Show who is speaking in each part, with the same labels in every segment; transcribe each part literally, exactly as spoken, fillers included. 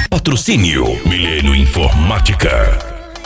Speaker 1: Patrocínio Milênio Informática.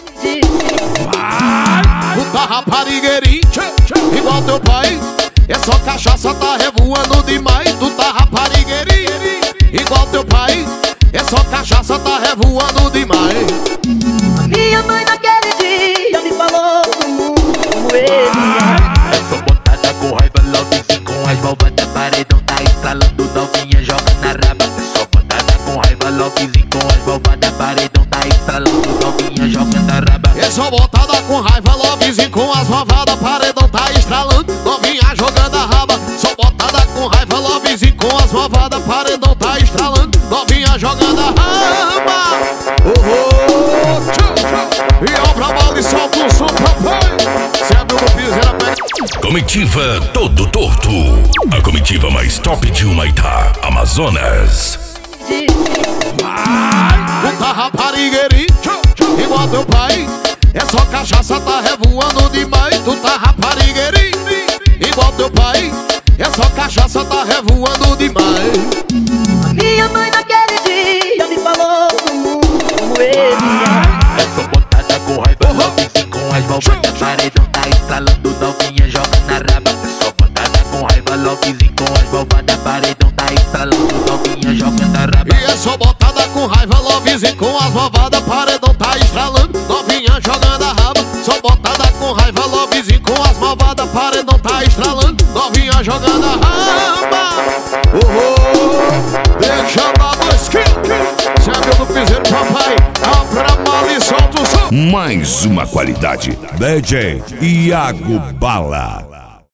Speaker 2: Tu tá raparigueirinho, igual teu pai. É só cachaça, tá revoando demais. Tu tá raparigueirinho, igual teu pai. É só cachaça, tá revoando demais.
Speaker 3: Minha mãe naquele dia me falou do mundo como ele é.
Speaker 4: É só botada com raiva, logo com as válvulas da paredão tá estralando, novinha joga na raba. É só botada com raiva, logo com as válvulas da paredão tá estralando, novinha joga na raba.
Speaker 2: É só botada com raiva, lobbyzinho com as malvadas, paredão tá estralando, novinha jogando a raba. Só botada com raiva, lobbyzinho com as malvadas, paredão tá estralando, novinha jogando a raba. Oh, oh, tchau, tchau. E ao trabalho e solta o som, papai. Se abriu no piseira, pega.
Speaker 1: Comitiva Todo Torto. A comitiva mais top de Humaitá, Amazonas.
Speaker 2: Tu tá raparigueirinho, igual teu pai. É só cachaça, tá revoando demais. Tu tá raparigueirinho, igual teu pai. É só cachaça, tá revoando demais.
Speaker 3: Minha mãe naquele dia me falou do mundo como ele é.
Speaker 4: É só botada com raiva, logo com as válvulas da paredão tá estralando, novinha joga na raba. É só botada com raiva, logo com as válvulas da paredão tá estralando, novinha joga na raba.
Speaker 2: E é só botada com raiva, lovezinho com as malvadas, paredão tá estralando, novinha jogando a raba. Só botada com raiva, lovezinho com as malvadas, paredão tá estralando, novinha jogando a raba. Oh, oh, deixa na busca. Se abriu no piseiro, papai. Abra mal e solta o som.
Speaker 1: Mais uma qualidade. D J Iago Bala.